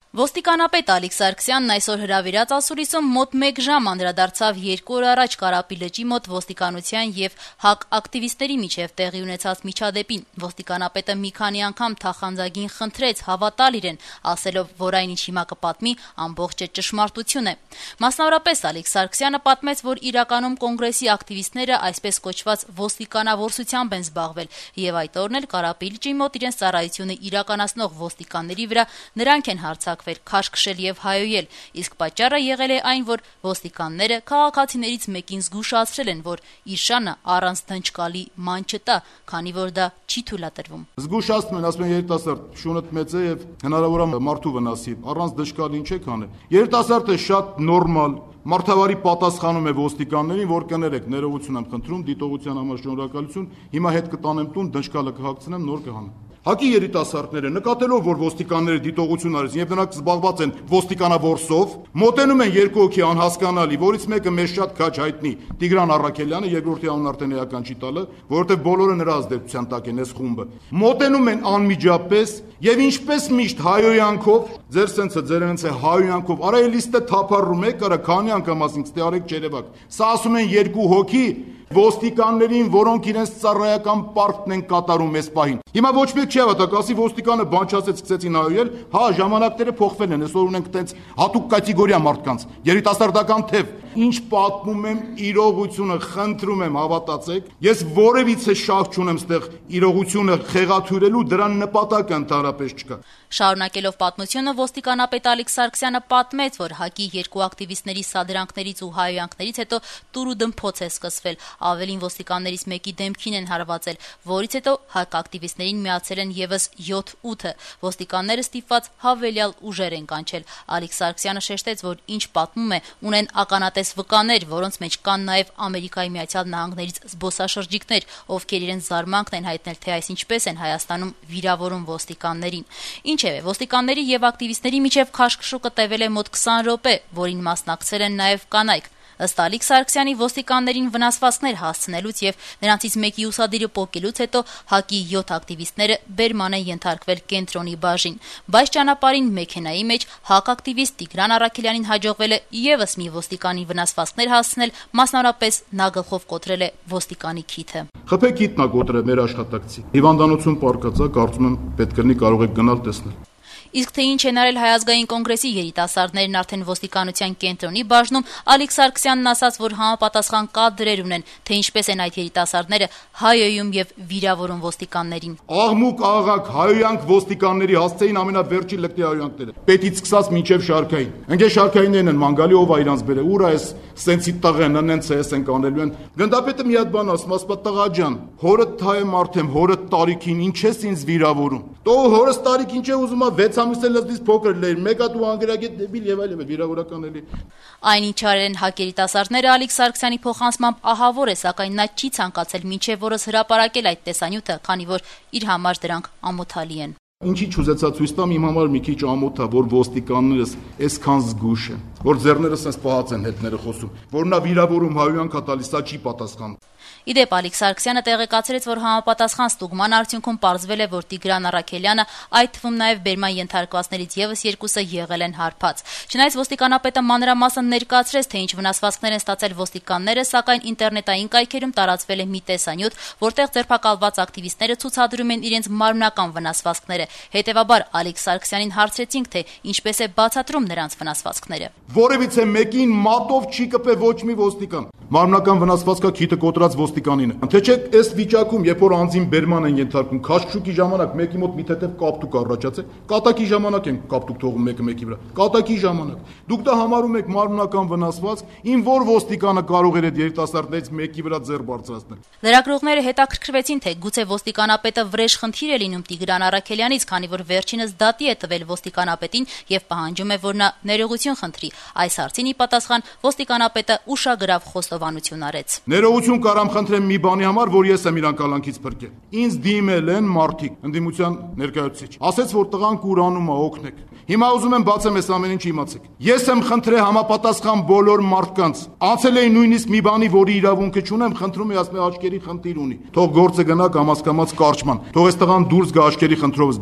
Ոստիկանապետ Ալիկ Սարգսյանն այսօր հրավիրած ասուլիսում մոտ 1 ժամ անդրադարձավ 2 օր առաջ Կարապի լճի մոտ ոստիկանության եւ ՀԱԿ ակտիվիստների միջև տեղի ունեցած միջադեպին։ Ոստիկանապետը մի քանի անգամ թախանձագին խնդրեց հավատալ իրեն, ասելով, որ այն ինչ հիմա կպատմի ամբողջը ճշմարտություն է։ Մասնավորապես Ալիկ Սարգսյանը պատմեց, որ իրականում կոնգրեսի ակտիվիստները այսպես կոչված ոստիկանավորսությամբ են զբաղվել եւ այդ օրն էլ Կարապի լճի մոտ իրենց ծառայությունը իրականացնող ոստիկանների վրա նրանք են հարձակվել, քաշքշել եւ հայոյել, իսկ պատճառը եղել է այն, որ ոստիկանները քաղաքացիներից մեկին զգուշացրել են, որ իր շանը առանց դնչկալի ման չտա, քանի որ դա չի թույլատրվում։ Զգուշացնում են, ասում են երիտասարդ, շունդ մեծ է եւ հնարավոր է մարդու վնասի, առանց դժկալի ինչ եք անել։ Երիտասարդը շատ նորմալ Մարդավարի պատասխանում է ոստիկաններին, որ կներեք, ներողություն եմ խնդրում, դիտողության համար շնորհակալություն, հիմա հետ կտանեմ տուն, դնչկալը կհագցնեմ, նոր կհանեմ։ ՀԱԿ-ի երիտասարդները նկատելով, որ ոստիկանները դիտողություն արեցին եւ նրանք զբաղված են ոստիկանավորսով, մոտենում են երկու հոգի անհասկանալի, որից մեկը մեզ շատ քաջ հայտնի Տիգրան Առաքելյանը, երկրորդի անունն արդեն էական չի տալը, որովհետեւ բոլորը նրա ազդեցության տակ են այս խումբը։ Մոտենում են անմիջապես եւ ինչպես միշտ հայոյանքով, ձեր սենսը ձեր հենց է հայոյանքով, արա լիստը թափառում եք, արա քանի անգամ ասենք, ստե արեք ջերևակ։ Սա ասում են երկու հոգի ոստիկաններին, որոնք իրենց ծառայական պարտքն են կատարում այս պահին։ Հիմա ոչ մեկ չի հավատա, ասի ոստիկանը բան չասեց, սկսեցին հայոյել, հա, ժամանակները փոխվել են, այսօր ունենք տենց հատուկ կատեգորիա մարդկանց, երիտասարդական թև։ Ինչ պատմում եմ, իրողությունը խնդրում եմ հավատացեք, ես որևիցե շահ չունեմ ստեղ իրողությունը խեղաթյուրելու, դրան նպատակը ընդհանրապես չկա։ Շարունակելով պատմությունը, ոստիկանապետ Ալիկ Սարգսյանը պատմեց, որ ՀԱԿ-ի երկու ակտիվիստների սադրանքներից ու հայոյանքներից հետո տուր ու դմփոց է սկսվել, ավելին ոստիկաններից մեկի դեմքին են հարվածել, որից հետո ՀԱԿ ակտիվիստներին միացել են եւս 7-8-ը։ Ոստիկանները ստիպված հավելյալ ուժեր են կանչել։ Ալիկ Սարգսյանը շեշտեց, որ ինչ պատմում է, ունեն ականատես վկաներ, որոնց մեջ կան նաեւ Ամերիկայի Միացյալ Նահանգներից զբոսաշրջիկներ, ովքեր իրենց զարմանքն են հայտնել, թե այս ինչպես են Հայաստանում վիրավորում ոստիկաններին։ Ինչևէ, ոստիկանների եւ ակտիվիստների միջև քաշքշուկը տևել է մոտ 20 րոպե, որին մասնակցել են նաեւ կանայք։ Ըստ Ալիկ Սարգսյանի, ոստիկաններին վնասվածքներ հասցնելուց եւ նրանցից մեկի ուսադիրը պոկելուց հետո ՀԱԿ-ի 7 ակտիվիստները բերման են ենթարկվել կենտրոնի բաժին, բայց ճանապարհին մեքենայի մեջ ՀԱԿ ակտիվիստ Տիգրան Առաքելյանին հաջողվել է եւս մի ոստիկանի վնասվածքներ հասցնել, մասնավորապես նա գլխով կոտրել է ոստիկանի քիթը։ Խփեկիթն է կոտրել մեր աշխատակցի։ Հիվանդանոցում պարկած է, կարծում եմ պետք կլինի կարող եք գնալ տեսնել։ Իսկ թե ինչ են արել Հայ ազգային կոնգրեսի երիտասարդներն արդեն ոստիկանության կենտրոնի բաժնում, Ալիկ Սարգսյանն ասաց, որ համապատասխան կադրեր ունեն, թե ինչպես են այդ երիտասարդները հայոյում եւ վիրավորում ոստիկաններին։ Աղմուկ աղակ հայոյանք ոստիկանների հասցեին ամենավերջի լկտի հայոյանքները։ Պետից սկսած մինչև շարքային։ Ընկեր շարքայիններն են մանգալի ով է իրանց բերե, ուր է այս սենսի տղեն, նենց է, էս են կանելու են։ Գնդապետը մի հատ բան ասում, ասպա տղա ջան, հորդ թայ մարդ եմ, հորդ տարիքին ինչ ես ինձ վիրավորում։ Տո հորս տարիք ինչ է ուզում, 6 ամիս էլ լսից փոքր լեր, մեկ հատ ու անգրագետ դեբիլ եւ այլն, վիրավորական էլի։ Այնինչ արել են ՀԱԿ երիտասարդները Ալիկ Սարգսյանի փոխանցմամբ ահավոր է, սակայն նա չի ցանկացել մինչև օրս հրապարակել այդ տեսանյութը, քանի որ իր համար դրանք ամոթալի են։ Ինչի չուզեցա ցույց տամ, իմ համար մի քիչ ամոթ է, որ ոստիկաններս այսքան զգուշ են, որ ձեռներս sense պահած են հետները խոսում, որ նա վիրավորում հայոյանքա տալիս, սա չի պատասխանում։ Իդեպ Ալիկ Սարգսյանը տեղեկացրեց, որ համապատասխան ստուգման արդյունքում պարզվել է, որ Տիգրան Առաքելյանը, այդ թվում նաև բերման ենթարկվածներից եւս երկուսը եղել են հարբած։ Չնայած ոստիկանապետը մանրամասն ներկայացրեց, թե ինչ վնասվածքներ են ստացել ոստիկանները, սակայն ինտերնետային կայքերում տարածվել է մի տեսանյութ, որտեղ ձերբակալված ակտիվիստները ցուցադրում են իրենց մարմնական վնասվածքները։ Հետևաբար Ալիկ Սարգսյանին հարցրեցինք, թե ինչպես է բացատրում նրանց վնասվածքները։ Որևիցե մեկին մատով չի կպե ոչ մի ոստիկան։ Մարմնական վնասվածքա քիթը կոտրած ոստիկանին է։ Թե չէ, այս վիճակում, երբ որ անձին բերման են ենթարկում, քաշքշուկի ժամանակ մեկի մոտ մի թեթև կապտուկ առաջացե, կատակի ժամանակ են կապտուկ թողում մեկը մեկի վրա։ Կատակի ժամանակ։ Դուք դա համարում եք մարմնական վնասվածք, ին որ ոստիկանը կարող էր այդ երիտասարդներից մեկի վրա ձեռ բարձրացնել։ Լրագրողները հետաքրքրվեցին, թե գուցե ոստիկանապետը վրեժ խնդիր է լինում Տիգրան Առաքելյանից, քանի որ վերջինս դատի է տվել ոստիկանապետին եւ պահանջում է, որ նա ներողություն խնդրի։ Այս հարցին ի պատասխան ոստիկանապետը ուշագրավ խոստովանություն արեց։ Ներողություն կարամ խնդրեմ մի բանի համար, որ ես եմ իրան կալանքից փրկել։ Ինձ դիմել են մարդիկ, ընդդիմության ներկայացուցիչ։ Ասեց, որ տղան կուրանում է, օգնեք։ Հիմա ուզում եմ բացեմ այս ամեն ինչ իմացեք։ Ես եմ խնդրել համապատասխան բոլոր մարդկանց։ Անցել էի նույնիսկ մի բանի, որի իրավունքը չունեմ, խնդրում եմ, ասում եմ աչքերի խնդիր ունի։ Թող գործը գնա կամաց կարճման։ Թող այս տղան դուրս գա աչքերի խնդրով զբաղվի։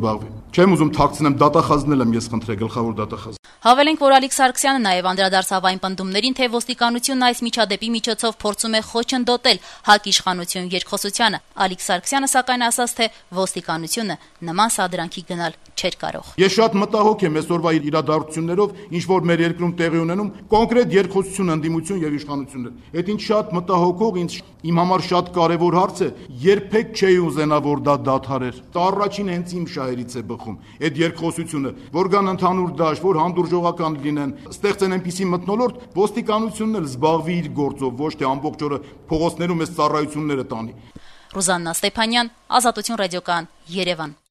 Չեմ ուզում թաքցնեմ, դատախազնել եմ ես խնդրել, գլխավոր դատախազ։ Հավելենք, որ Ալիկ Սարգսյանը նաև անդրադարձավ այն պնդումներին, թե ոստիկանությունն այս միջադեպի միջոցով փորձում է խոչընդոտել ՀԱԿ իշխանություն երկխոսությանը։ Ալիկ Սարգսյանը սակայն ասաց, թե ոստիկանությունը նման սադրանքի գնալ չէր կարող։ Ես շատ մտահոգ եմ այսօրվա իրադարձություններով, ինչ որ մեր երկրում տեղի ունենում, կոնկրետ երկխոսություն, ընդդիմություն եւ իշխանություններ։ Այդ ինչ շատ մտահոգող, իմ համար շատ կարեւոր հարց է, երբեք չէի ուզենա, որ դա դադարեր։ Դա առաջին հենց իմ շահերից է բխում, այդ երկխոսությունը, որ կան ընդհանուր դաշտ, որ հանդուրժողական լինեն, ստեղծեն այնպիսի մթնոլորտ, ոստիկանությունն էլ զբաղվի իր գործով, ոչ թե ամբողջ օրը փողոցներում այս ծառայությունները տանի։ Ռուզաննա Ստեփանյան, Ազատություն ռադիոկայան, Երևան։